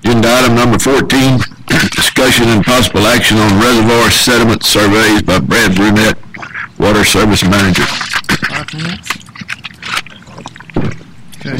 Agenda item number 14, discussion and possible action on reservoir sediment surveys by Brad Brunette, Water Service Manager. 5 minutes. Okay.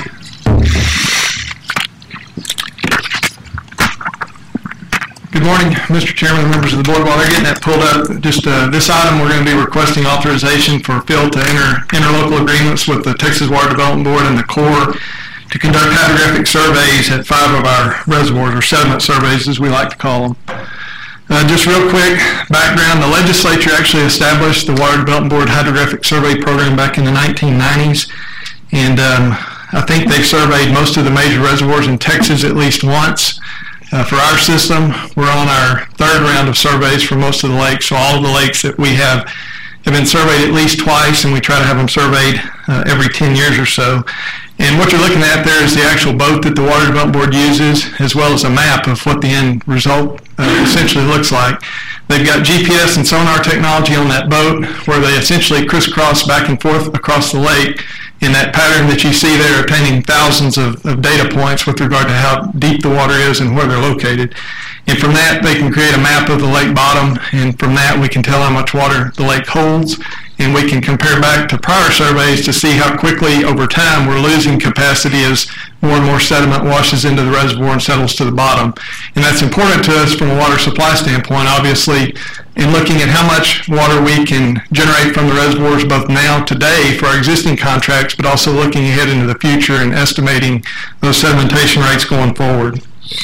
Good morning, Mr. Chairman and members of the board. While they're getting that pulled up, just this item, we're going to be requesting authorization for Phil to enter interlocal agreements with the Texas Water Development Board and the Corps to conduct hydrographic surveys at 5 of our reservoirs, or sediment surveys as we like to call them. Just real quick background, the legislature actually established the Water Development Board Hydrographic Survey Program back in the 1990s, and I think they've surveyed most of the major reservoirs in Texas at least once. For our system, we're on our 3rd round of surveys for most of the lakes, so all of the lakes that we have been surveyed at least twice, and we try to have them surveyed every 10 years or so. And what you're looking at there is the actual boat that the Water Development Board uses, as well as a map of what the end result essentially looks like. They've got GPS and sonar technology on that boat, where they essentially crisscross back and forth across the lake in that pattern that you see there, obtaining thousands of data points with regard to how deep the water is and where they're located. And from that, they can create a map of the lake bottom, and from that, we can tell how much water the lake holds, and we can compare back to prior surveys to see how quickly over time we're losing capacity as more and more sediment washes into the reservoir and settles to the bottom. And that's important to us from a water supply standpoint, obviously, in looking at how much water we can generate from the reservoirs both now, today, for our existing contracts, but also looking ahead into the future and estimating those sedimentation rates going forward.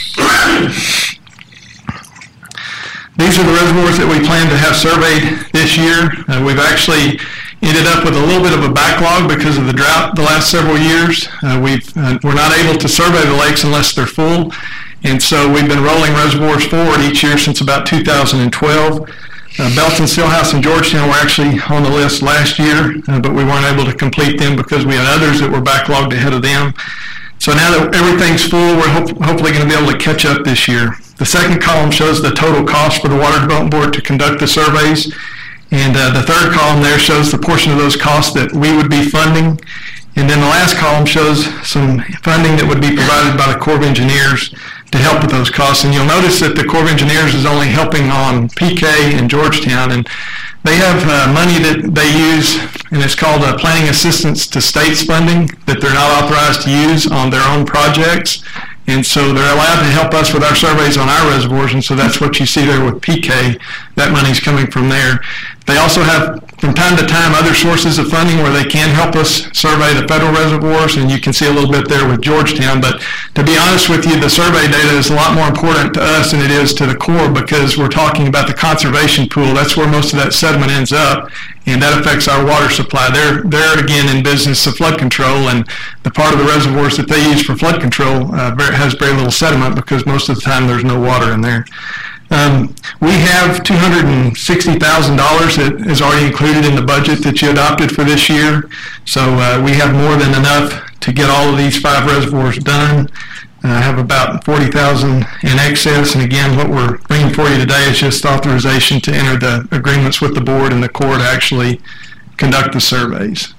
These are the reservoirs that we plan to have surveyed this year. We've actually ended up with a little bit of a backlog because of the drought the last several years. We're not able to survey the lakes unless they're full, and so we've been rolling reservoirs forward each year since about 2012. Belton, Stillhouse, and Georgetown were actually on the list last year, but we weren't able to complete them because we had others that were backlogged ahead of them. So now that everything's full, we're hopefully going to be able to catch up this year. The second column shows the total cost for the Water Development Board to conduct the surveys, and the third column there shows the portion of those costs that we would be funding, and then the last column shows some funding that would be provided by the Corps of Engineers to help with those costs. And you'll notice that the Corps of Engineers is only helping on PK and Georgetown, and they have money that they use, and it's called Planning Assistance to States funding, that they're not authorized to use on their own projects. And so they're allowed to help us with our surveys on our reservoirs, and so that's what you see there with PK. That money's coming from there. They also have, from time to time, other sources of funding where they can help us survey the federal reservoirs, and you can see a little bit there with Georgetown. But to be honest with you, the survey data is a lot more important to us than it is to the Corps, because we're talking about the conservation pool. That's where most of that sediment ends up, and that affects our water supply. They're again in business of flood control, and the part of the reservoirs that they use for flood control has very little sediment because most of the time there's no water in there. We have $260,000 that is already included in the budget that you adopted for this year. So we have more than enough to get all of these 5 reservoirs done. I have about $40,000 in excess, and again, what we're bringing for you today is just authorization to enter the agreements with the board and the Corps to actually conduct the surveys.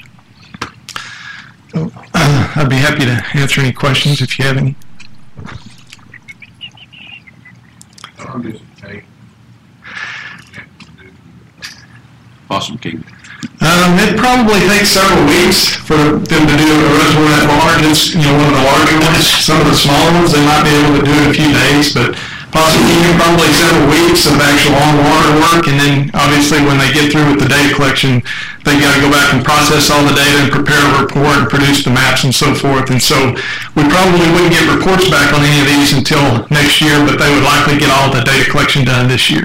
So, I'd be happy to answer any questions if you have any. Possum Kingdom. It probably takes several weeks for them to do a reservoir that large. It's one of the larger ones. Some of the smaller ones, they might be able to do it in a few days, but Possum Kingdom probably several weeks of actual on-water work, and then obviously when they get through with the data collection, they've got to go back and process all the data and prepare a report and produce the maps and so forth. And so we probably wouldn't get reports back on any of these until next year, but they would likely get all the data collection done this year.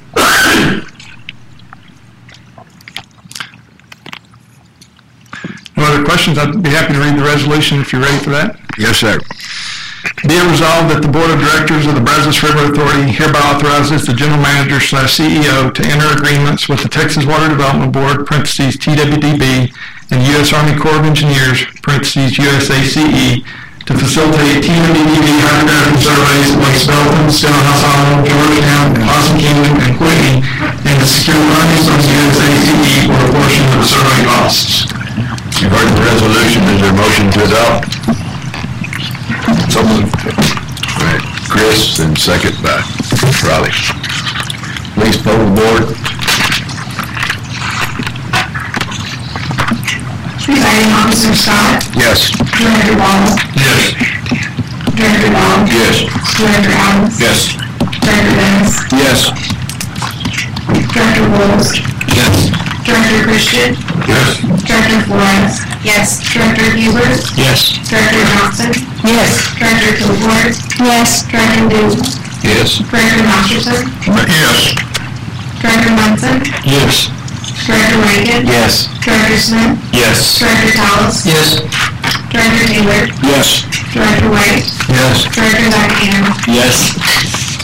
No other questions? I'd be happy to read the resolution if you're ready for that. Yes, sir. Be it resolved that the Board of Directors of the Brazos River Authority hereby authorizes the General Manager/CEO to enter agreements with the Texas Water Development Board, parentheses TWDB, and the U.S. Army Corps of Engineers, parentheses USACE, to facilitate TWDB hydrographic surveys of Lakes Belton, Stillhouse, Georgetown, Possum Kingdom, and Whitney, and to secure funding from the USACE for a portion of the survey costs. You've heard the resolution. Is there a motion to adopt? So moved. All right. Chris, and second by Riley. Please poll the board. Presiding Officer Scott, Yes. Director Wall, Yes. Director Long, Yes. Director Adams, Yes. Director Dennis, Yes. Director Wills, Yes. Director Christian, Yes. Director Flores, yes, Director Hubert, Yes. Director Johnson, yes, Director Kilgore, yes, Director Duke, Yes. Director Masterson, Yes. Director Munson, Yes. Director Rankin, Yes. Director Smith, Yes. Director Tallis, Yes. Director Taylor, Yes. Director White, Yes. Director Buckingham, Yes.